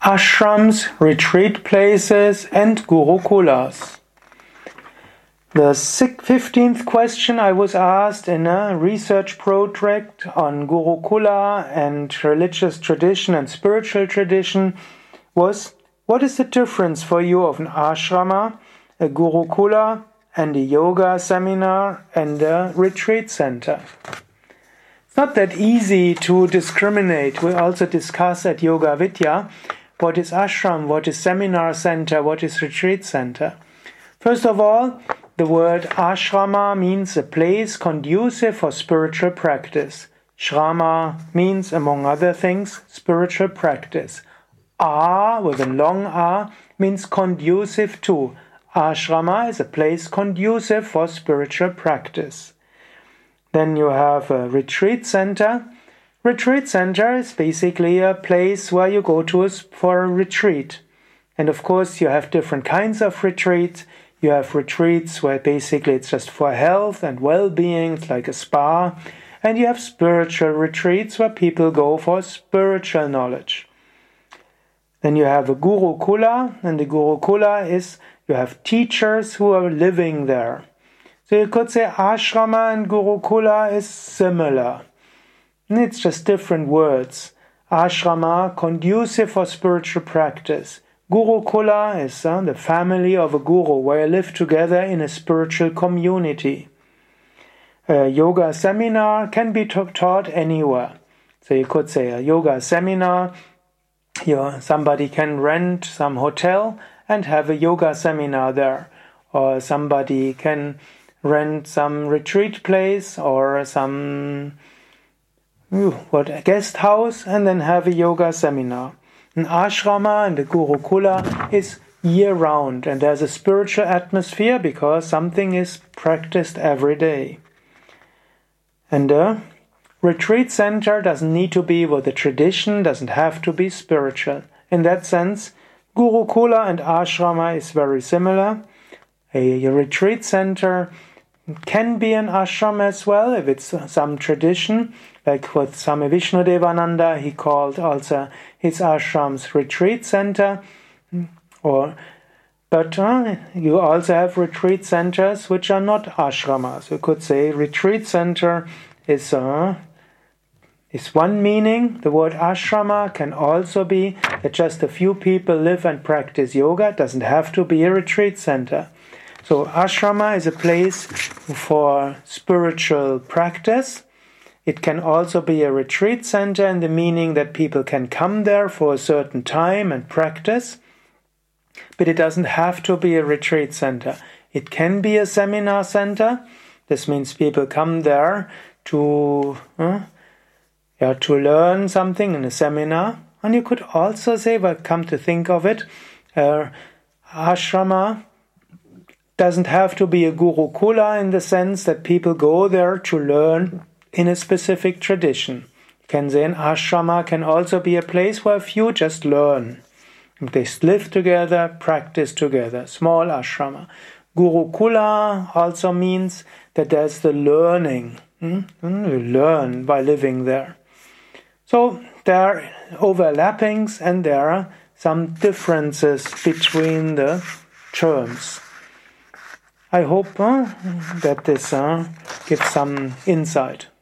Ashrams, retreat places, and gurukulas. The 15th question I was asked in a research project on gurukula and religious tradition and spiritual tradition was, what is the difference for you of an ashrama, a gurukula, and a yoga seminar and a retreat center? It's not that easy to discriminate. We also discuss at Yoga Vidya what is ashram, what is seminar center, what is retreat center. First of all, the word ashrama means a place conducive for spiritual practice. Shrama means, among other things, spiritual practice. A, with a long A, means conducive to. Ashrama is a place conducive for spiritual practice. Then you have a retreat center. Retreat center is basically a place where you go to for a retreat. And of course, you have different kinds of retreats. You have retreats where basically it's just for health and well-being, it's like a spa. And you have spiritual retreats where people go for spiritual knowledge. Then you have a gurukula, and the gurukula is you have teachers who are living there. So you could say ashrama and gurukula is similar. And it's just different words. Ashrama, conducive for spiritual practice. Gurukula is the family of a guru, where you live together in a spiritual community. A yoga seminar can be taught anywhere. So you could say a yoga seminar, somebody can rent some hotel and have a yoga seminar there. Or somebody can rent some retreat place or some guest house and then have a yoga seminar. An ashrama and a gurukula is year-round, and there's a spiritual atmosphere because something is practiced every day. And a retreat center doesn't need to be with the tradition, doesn't have to be spiritual. In that sense, gurukula and ashrama is very similar. A retreat center can be an ashram as well, if it's some tradition. Like with Swami Vishnudevananda, he called also his ashrams retreat center. But you also have retreat centers which are not ashramas. You could say retreat center is one meaning. The word ashrama can also be that just a few people live and practice yoga. It doesn't have to be a retreat center. So ashrama is a place for spiritual practice. It can also be a retreat center in the meaning that people can come there for a certain time and practice. But it doesn't have to be a retreat center. It can be a seminar center. This means people come there to learn something in a seminar. And you could also say, well, come to think of it, ashrama doesn't have to be a gurukula in the sense that people go there to learn in a specific tradition. You can say an ashrama can also be a place where a few just learn. They live together, practice together. Small ashrama. Gurukula also means that there's the learning. You learn by living there. So there are overlappings and there are some differences between the terms. I hope that this gives some insight.